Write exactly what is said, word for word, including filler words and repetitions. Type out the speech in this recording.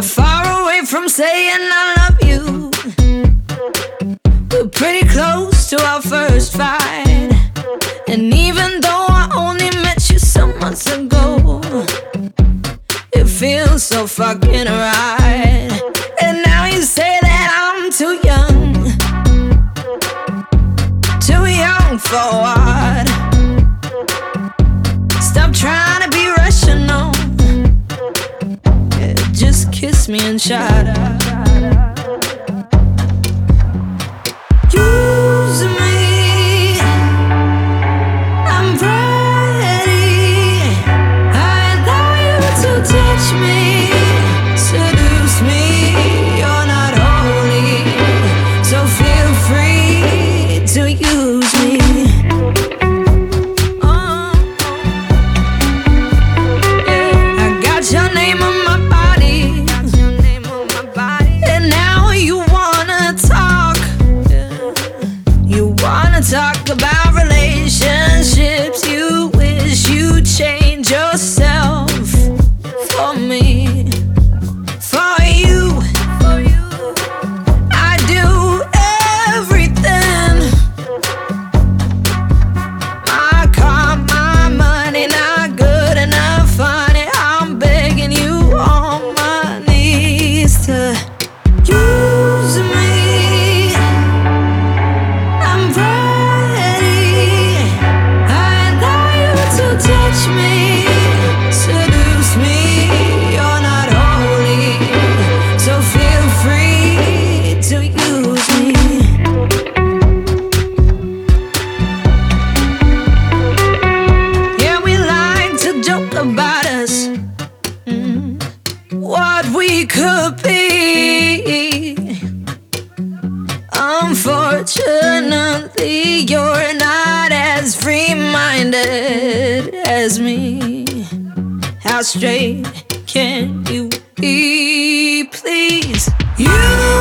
far away from saying I love you. We're pretty close to our first fight, and even though I only met you some months ago, it feels so fucking right. And now you say that I'm too young, too young for what? Stop trying to be rational, yeah, just kiss me and shut up. Use me, I'm ready. I allow you to touch me, seduce me. You're not holy, so feel free to use me. Oh, yeah. I got your name on my body, and now you wanna talk. You wanna talk about relationships. You wish you'd change yourself for me, for you. I do everything. My car, my money, not good enough, honey. I'm begging you on my knees to use me. I'm ready. I allow you to touch me, seduce me. You're not holy, so feel free to use me. Yeah, we like to joke about us, mm, what we could be. Unfortunately, you're not as free-minded as me. How straight can you be, please? You